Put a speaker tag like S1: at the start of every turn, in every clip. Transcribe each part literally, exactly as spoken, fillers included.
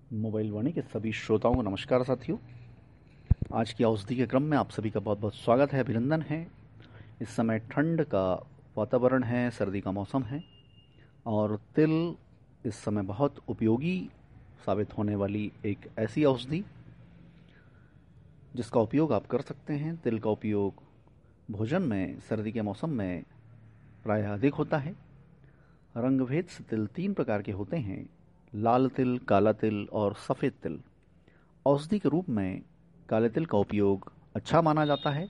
S1: Mobile वाणी के सभी श्रोताओं को नमस्कार साथियों। आज की औषधि के क्रम में आप सभी का बहुत बहुत स्वागत है, अभिनंदन है। इस समय ठंड का वातावरण है, सर्दी का मौसम है और तिल इस समय बहुत उपयोगी साबित होने वाली एक ऐसी औषधि जिसका उपयोग आप कर सकते हैं। तिल का उपयोग भोजन में सर्दी के मौसम में प्रायः अधिक होता है। रंगभेद से तिल तीन प्रकार के होते हैं: लाल तिल, काला तिल और सफ़ेद तिल। औषधि के रूप में काले तिल का उपयोग अच्छा माना जाता है।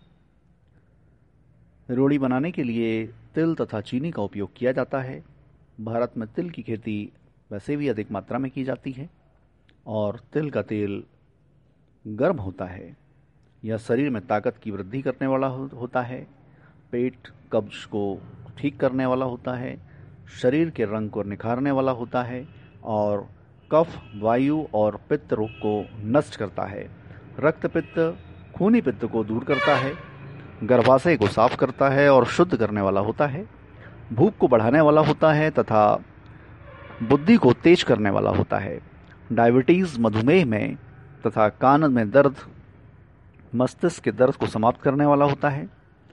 S1: रोड़ी बनाने के लिए तिल तथा चीनी का उपयोग किया जाता है। भारत में तिल की खेती वैसे भी अधिक मात्रा में की जाती है और तिल का तेल गर्म होता है। यह शरीर में ताकत की वृद्धि करने वाला होता है, पेट कब्ज को ठीक करने वाला होता है, शरीर के रंग को निखारने वाला होता है और कफ, वायु और पित्त रोग को नष्ट करता है। रक्त पित्त, खूनी पित्त को दूर करता है, गर्भाशय को साफ करता है और शुद्ध करने वाला होता है। भूख को बढ़ाने वाला होता है तथा बुद्धि को तेज करने वाला होता है। डायबिटीज़, मधुमेह में तथा कान में दर्द, मस्तिष्क के दर्द को समाप्त करने वाला होता है।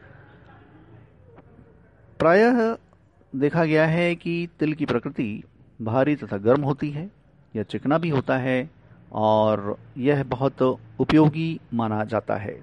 S1: प्रायः देखा गया है कि तिल की प्रकृति भारी तथा गर्म होती है। यह चिकना भी होता है और यह बहुत उपयोगी माना जाता है।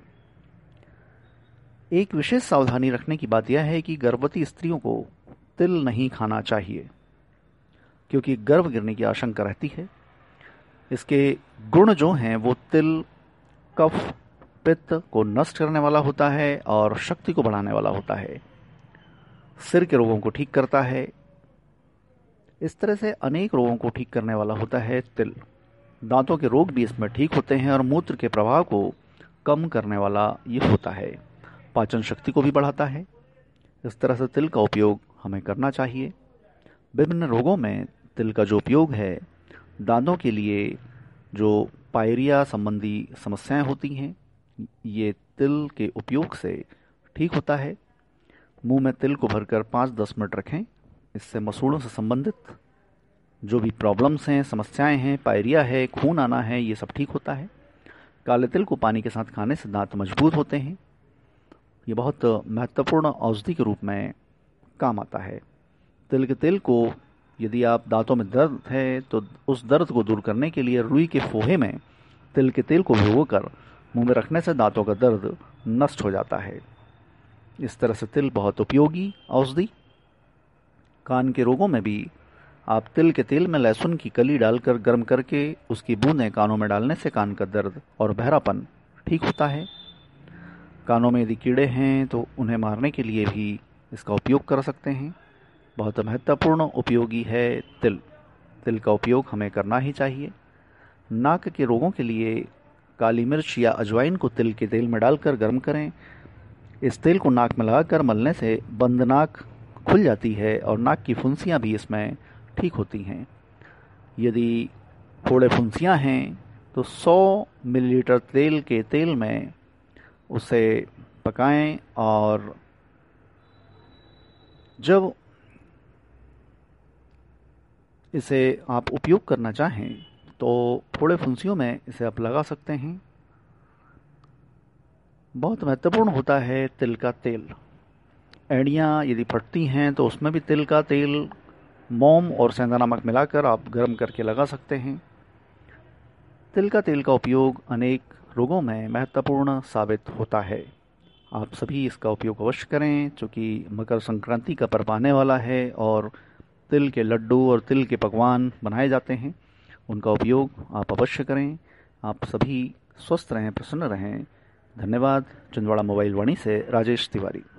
S1: एक विशेष सावधानी रखने की बात यह है कि गर्भवती स्त्रियों को तिल नहीं खाना चाहिए क्योंकि गर्भ गिरने की आशंका रहती है। इसके गुण जो हैं वो तिल कफ, पित्त को नष्ट करने वाला होता है और शक्ति को बढ़ाने वाला होता है। सिर के रोगों को ठीक करता है। इस तरह से अनेक रोगों को ठीक करने वाला होता है तिल। दांतों के रोग भी इसमें ठीक होते हैं और मूत्र के प्रभाव को कम करने वाला ये होता है। पाचन शक्ति को भी बढ़ाता है। इस तरह से तिल का उपयोग हमें करना चाहिए। विभिन्न रोगों में तिल का जो उपयोग है, दांतों के लिए जो पायरिया संबंधी समस्याएं होती हैं, ये तिल के उपयोग से ठीक होता है। मुंह में तिल को भरकर पाँच दस मिनट रखें। इससे मसूड़ों से संबंधित जो भी प्रॉब्लम्स हैं, समस्याएं हैं, पायरिया है, खून आना है, ये सब ठीक होता है। काले तिल को पानी के साथ खाने से दांत मजबूत होते हैं। ये बहुत महत्वपूर्ण औषधि के रूप में काम आता है। तिल के तेल को यदि आप दांतों में दर्द है तो उस दर्द को दूर करने के लिए रुई के फोहे में तिल के तेल को भिगोकर मुंह में रखने से दांतों का दर्द नष्ट हो जाता है। इस तरह से तिल बहुत उपयोगी औषधि। कान के रोगों में भी आप तिल के तेल में लहसुन की कली डालकर गर्म करके उसकी बूंदें कानों में डालने से कान का दर्द और बहरापन ठीक होता है। कानों में यदि कीड़े हैं तो उन्हें मारने के लिए भी इसका उपयोग कर सकते हैं। बहुत महत्वपूर्ण उपयोगी है तिल। तिल का उपयोग हमें करना ही चाहिए। नाक के रोगों के लिए काली मिर्च या अजवाइन को तिल के तेल में डालकर गर्म करें। इस तेल को नाक में लगाकर मलने से बंद नाक खुल जाती है और नाक की फुंसियाँ भी इसमें ठीक होती हैं। यदि फोड़े फुंसियाँ हैं तो सौ मिलीलीटर तेल के तेल में उसे पकाएं और जब इसे आप उपयोग करना चाहें तो फोड़े फुंसियों में इसे आप लगा सकते हैं। बहुत महत्वपूर्ण होता है तिल का तेल। एड़ियाँ यदि फटती हैं तो उसमें भी तिल का तेल, मोम और सेंधा नमक मिलाकर आप गर्म करके लगा सकते हैं। तिल का तेल का उपयोग अनेक रोगों में महत्वपूर्ण साबित होता है। आप सभी इसका उपयोग अवश्य करें, क्योंकि मकर संक्रांति का पर्व आने वाला है और तिल के लड्डू और तिल के पकवान बनाए जाते हैं। उनका उपयोग आप अवश्य करें। आप सभी स्वस्थ रहें, प्रसन्न रहें। धन्यवाद। छिंदवाड़ा मोबाइल वाणी से राजेश तिवारी।